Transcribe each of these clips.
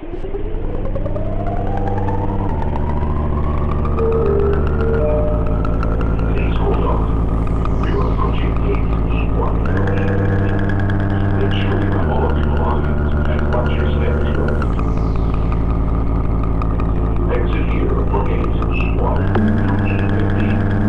Please hold on. We are approaching gate 1. Make sure you have all of your belongings and watch your steps first. Exit here for gate 1.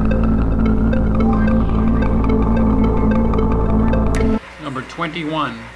Number 21.